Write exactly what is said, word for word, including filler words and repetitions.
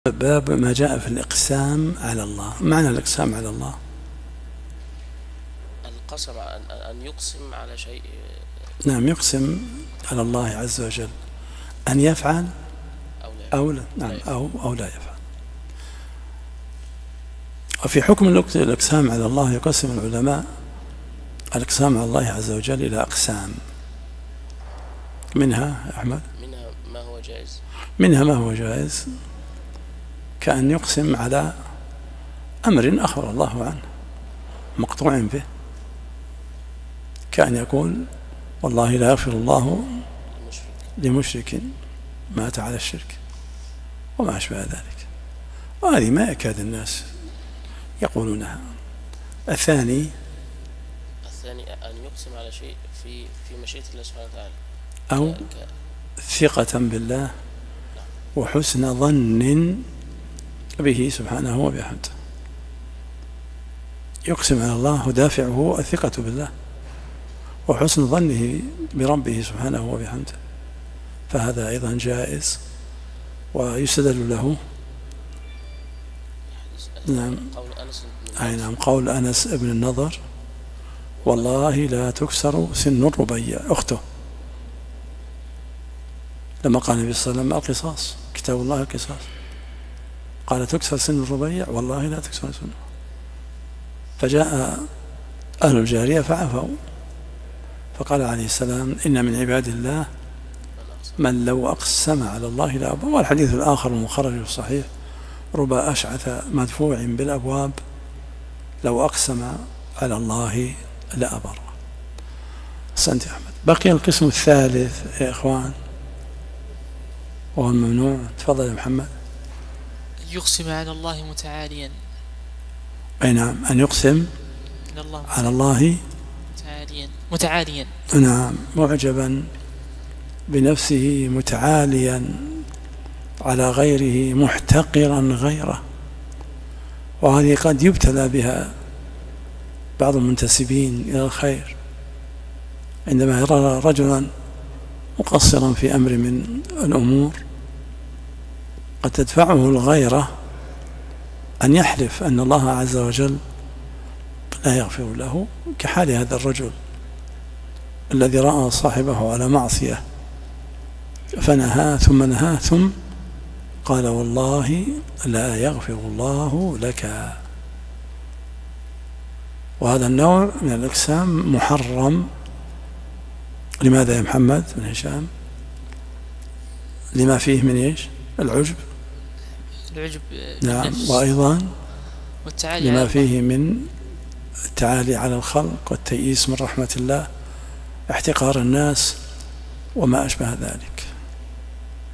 باب ما جاء في الإقسام على الله. معنى الإقسام على الله القسم أن يقسم على شيء. نعم، يقسم على الله عز وجل أن يفعل أو لا, نعم أو, أو لا يفعل. وفي حكم الإقسام على الله يقسم العلماء الإقسام على الله عز وجل إلى أقسام. منها يا أحمد منها ما هو جائز منها ما هو جائز كأن يقسم على أمر أخبر الله عنه مقطوع به، كأن يقول والله لا يغفر الله لمشرك مات على الشرك وما أشبه ذلك، وهذه ما يكاد الناس يقولونها. الثاني الثاني أن يقسم على شيء في في مشيئة الله سبحانه وتعالى، أو ثقة بالله وحسن ظن به سبحانه وبحمده. يقسم على الله ودافعه الثقة بالله وحسن ظنه بربه سبحانه وبحمده، فهذا أيضا جائز ويستدل له. نعم أي نعم قول أنس بن النضر والله لا تكسر سن الربيع أخته، لما قال النبي صلى الله عليه وسلم القصاص كتاب الله القصاص، قال تكسر سن الربيع والله لا تكسر سنه، فجاء أهل الجارية فعفوا، فقال عليه السلام إن من عباد الله من لو أقسم على الله لأبر. والحديث الآخر المخرج في الصحيح ربا أشعث مدفوع بالأبواب لو أقسم على الله لأبر. أحسنت يا أحمد. بقي القسم الثالث يا إخوان وهو الممنوع. تفضل يا محمد. يقسم على الله متعاليا. أي نعم، أن يقسم الله على الله متعاليا متعاليا نعم، معجبا بنفسه متعاليا على غيره محتقرا غيره. وهذه قد يبتلى بها بعض المنتسبين إلى الخير عندما يرى رجلا مقصرا في أمر من الأمور قد تدفعه الغيرة أن يحلف أن الله عز وجل لا يغفر له، كحال هذا الرجل الذي رأى صاحبه على معصية فنهاه ثم نهاه ثم قال والله لا يغفر الله لك. وهذا النوع من الإقسام محرم. لماذا يا محمد بن هشام؟ لما فيه من إيش؟ العجب العجب نعم، وأيضا لما فيه من التعالي على الخلق والتيئيس من رحمة الله، احتقار الناس وما أشبه ذلك.